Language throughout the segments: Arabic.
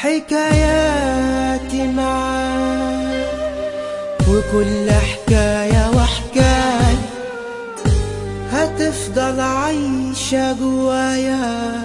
حكاياتي معاك، وكل حكاية وحكاية هتفضل عايشة جوايا.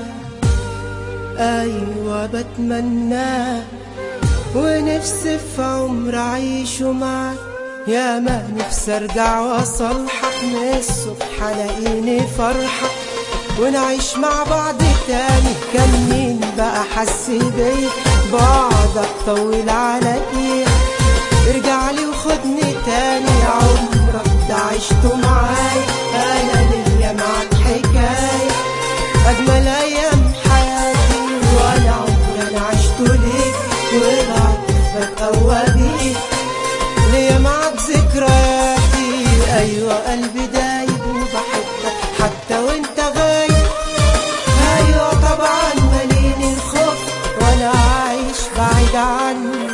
أيوة بتمنى ونفسي في عمر عيشه معاك، يا ما نفسي ارجع واصلحك من الصبح الاقيني فرحة ونعيش مع بعض تاني. كان مين بقى حس بيا بعدك طول عليا؟ ارجعلي وخدني تاني، عمرك ده عشته معايا. انا ليا معاك حكاية اجمل ايام حياتي، وانا عمري انا عشته ليك وبعرف بتقوى بيك. ليا معاك ذكرياتي، ايوه قلبي دايب وبحبك حتى وانت غايب. ايوه طبعا ماليني الخوف وانا عايش بعيد عنك.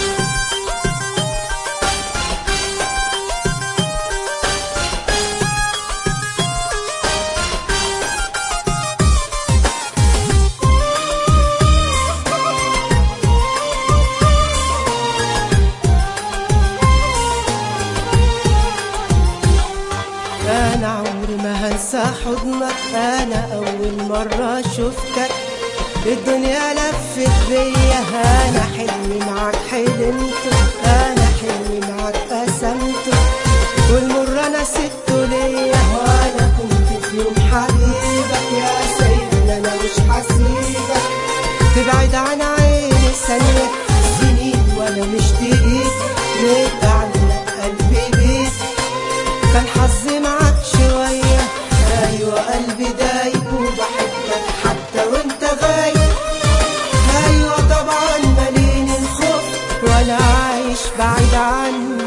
أنا عمري ما هنسى حضنك، أنا أول مرة شفتك الدنيا لفت بيا. أنا حلمي معاك حلمته، أنا حلمي معاك قسمته، والمر أنا سبته ليا. وأنا كنت في يوم حبيبك يا سيدنا، أنا مش هسيبك تبعد عن عيني ثانية. سنين وأنا مشتاق متعلق قلبي بيك، كان حظي معاك شوية. أيوة قلبي دايب وبحبك حتى وانت غايب. أيوة طبعا ماليني الخوف وأنا عايش بعيد عنك.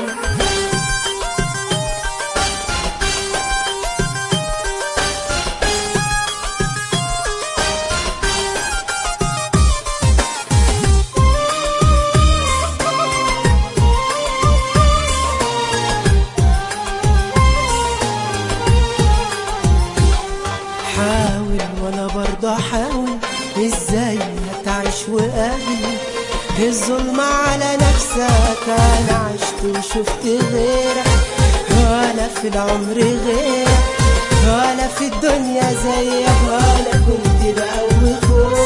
حاول وانا برضه احاول، ازاي هتعيش وقابل الظلم على نفسك؟ انا عشت وشفت غيرك، ولا في العمر غيرك، ولا في الدنيا زيك. ولا كنت بقوي خوف